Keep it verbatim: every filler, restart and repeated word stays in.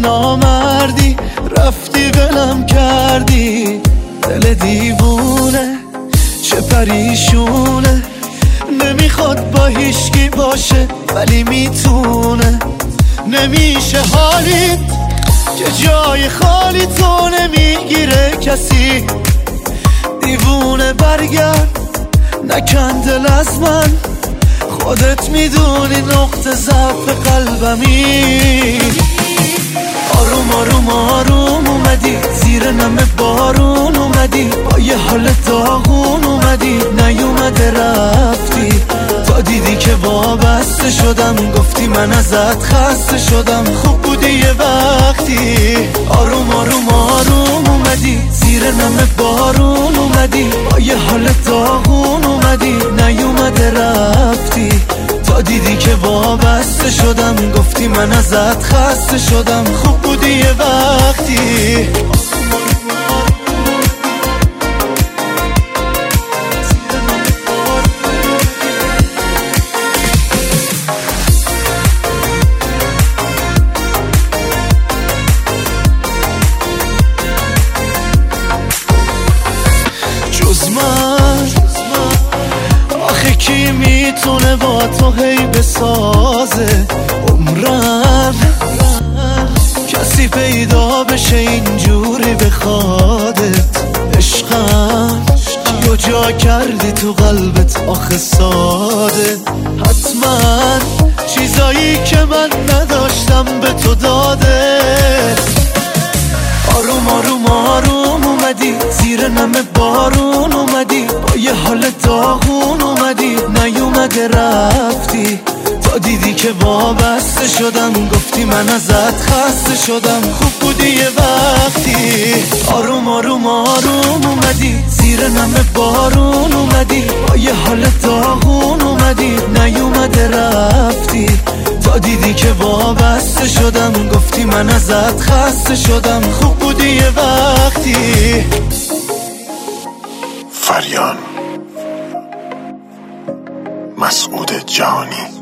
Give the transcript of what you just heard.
نامردی رفتی ولم کردی. دل دیوونه چه پریشونه، نمیخواد با هیچکی باشه ولی میتونه. نمیشه حالیت که جای خالی تو نمیگیره کسی. دیوونه برگرد نکن دل از من، خودت میدونی نقطه ضعف قلبمی. آروم آروم آروم اومدی زیر نم بارون اومدی، با یه حال داغون اومدی، نیومده رفتی. تا دیدی که وابسته شدم گفتی من ازت خسته شدم، خوب بودی یه وقتی. آروم آروم آروم اومدی زیر نم بارون اومدی، با یه حال داغون اومدی، نیومده رفتی. تا دیدی که وابسته شدم گفتی من ازت خسته شدم، خوب بودی یه وقتی. جز من آخه کی میتونه با تو هی بسازه عمرم؟ کسی پیدا بشه اینجوری بخوادت. عشقم کیو جا کردی تو قلبت آخه ساده؟ حتما چیزایی که من نداشتم به تو داده. آروم آروم آروم اومدی زیر نم بارون اومدی، با یه حال داغون اومدی، نیومده رفتی. تا دیدی که وابسته شدم گفتی من ازت خسته شدم، خوب بودی یه وقتی. آروم آروم آروم اومدی زیر نم بارون اومدی، با یه حال داغون اومدی، نیومده رفتی. تا دیدی که وابسته شدم گفتی من ازت خسته شدم، خوب بودی یه وقتی. فریان مسعود جهانی.